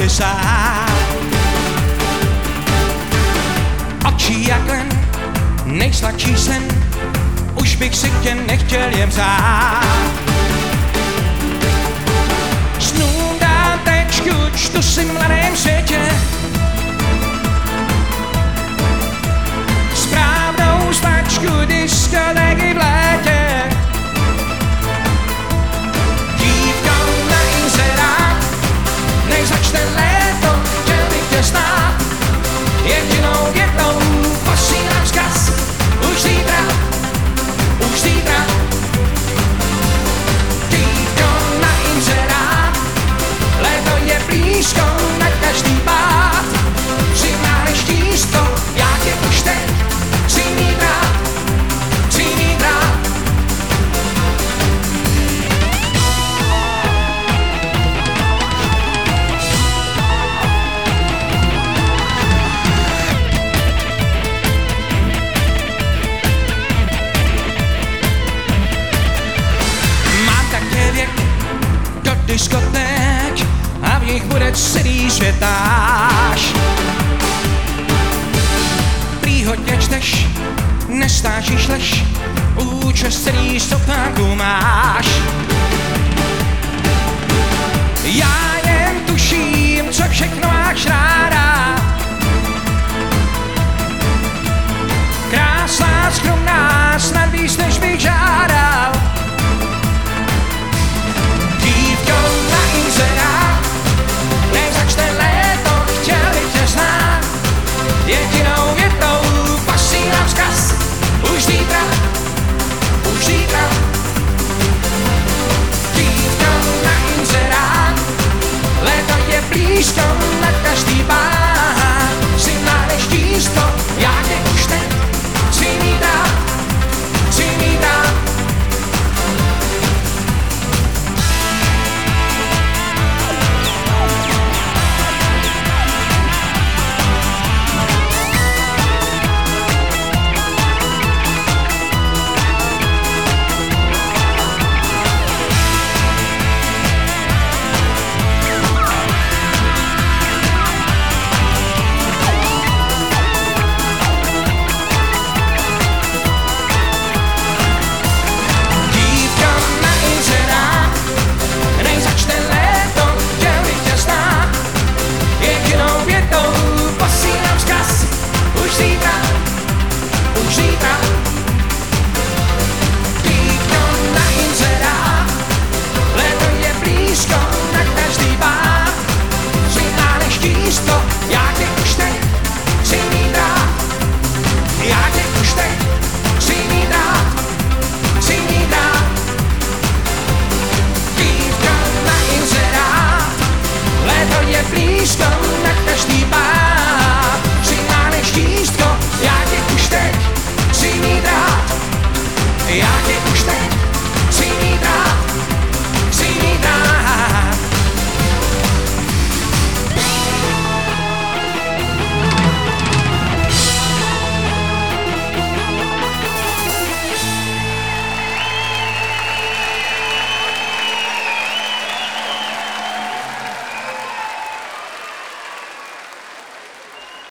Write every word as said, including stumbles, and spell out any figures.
devadesát. Oči jak len, nejsladší sen, už bych si tě nechtěl jen vzát. Snům dám tečku, čtu si v mladém světě, správnou značku diskotéky v létě. Dívko na inzerát, než začne léto, chtěl bych tě znát. Jedinou větou posílám vzkaz, už zítra, už zítra. Dívko na inzerát, léto je blízko na každý pád. Přimáhneš tísto, já tě už teď chci mít rád, chci mít rád. Mám také věk do diskoték a v nich bude celý světáž. Prý hodně čteš, nestážíš lež, účest celý stopánku máš. Já jen tuším, co všechno máš ráda. Krásná, skromná, snad víc, než bych žádal. Dívko na inzerát, než začne léto, chtěl bych tě znát. Jedinou větou posílám vzkaz, už zítra, už zítra. Dívko na inzerát, léto je blízko na každý pád. Si mládež tísto,